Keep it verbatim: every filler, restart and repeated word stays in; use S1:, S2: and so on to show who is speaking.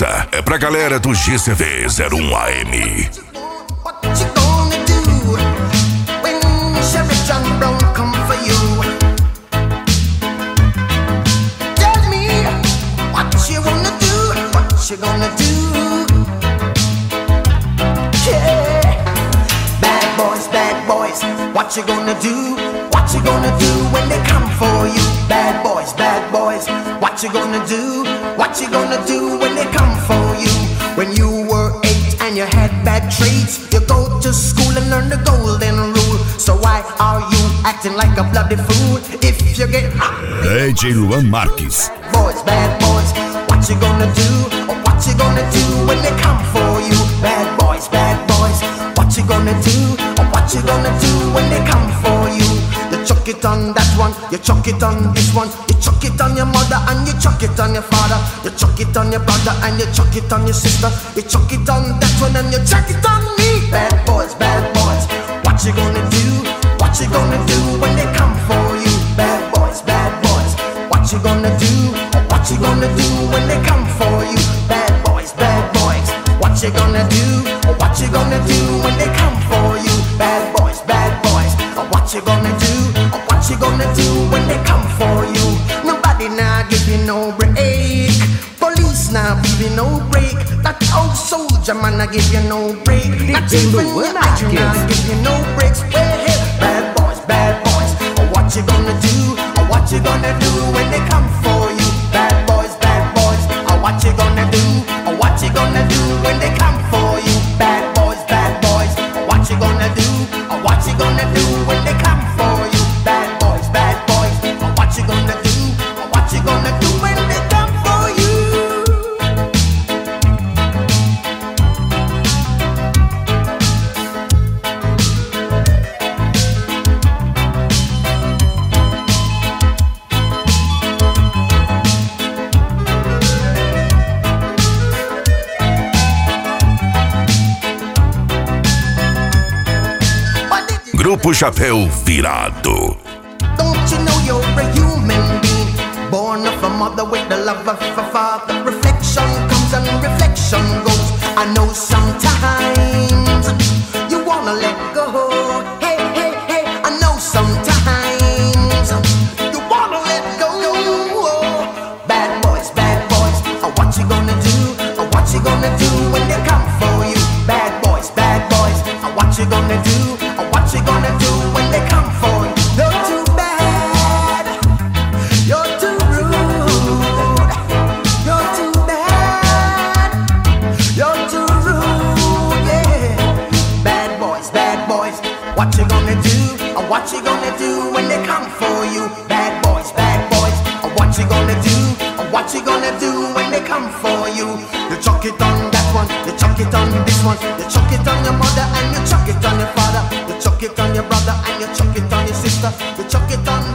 S1: Essa é pra galera do G C V zero um A M.
S2: You gonna do? Yeah. Bad boys, bad boys, what you gonna do? What you gonna do when they come for you? Bad boys, bad boys, what you gonna do? What you gonna do when they come for you? When you were eight and you had bad traits, you go to school and learn the golden rule. So why are you acting like a bloody fool if you get
S1: D J Luan Marques.
S2: Bad boys, bad boys, what you gonna do? What you gonna do when they come for you? Bad boys, bad boys, what you gonna do? Or what you gonna do when they come for you? You chuck it on that one, you chuck it on this one, you chuck it on your mother and you chuck it on your father, you chuck it on your brother and you chuck it on your sister, you chuck it on that one and you chuck it on me. Bad boys, bad boys, what you gonna do? What you gonna do when they come for you? Bad boys, bad boys, what you gonna do? Or what you gonna do when they come for you? Bad boys, bad boys, what you gonna do? Or what you gonna do when they come for you? Bad boys, bad boys, or what you gonna do? Or what you gonna do when they come for you? Nobody now give you no break. Police now give you no break. That old soldier man I give you no break. Not even your actor now give you no breaks. Well, hey, bad boys, bad boys, or what you gonna do? Or what you gonna do when they come for you? Bad boys, bad boys, or what you gonna do? Or what you gonna do when they come for you? Bad boys, bad boys, or what you gonna do? Or what you gonna do when they come for you? Bad boys, bad boys, or what you gonna do? Or what you gonna do when they come for you?
S1: Grupo Chapéu Virado.
S2: Don't you know you're a human being, born of a mother with the love of a father? Reflection comes and reflection goes. I know sometimes you wanna let go. Hey, hey, hey, I know sometimes you wanna let go. Bad boys, bad boys, or what you gonna do? Or what you gonna do when they come for you? Bad boys, bad boys, or what you gonna do? Or what you gonna do when they come for you? You're too bad, you're too rude, you're too bad, you're too rude, yeah. Bad boys, bad boys, what you gonna do? Or what you gonna do when they come for you? Bad boys, bad boys, or what you gonna do? Or what you gonna do when they come for you? You chuck it on that one, you chuck it on this one, you chuck it on your mother and you chuck it on your father, you chuck it on your brother and you chuck it on your sister, you chuck it on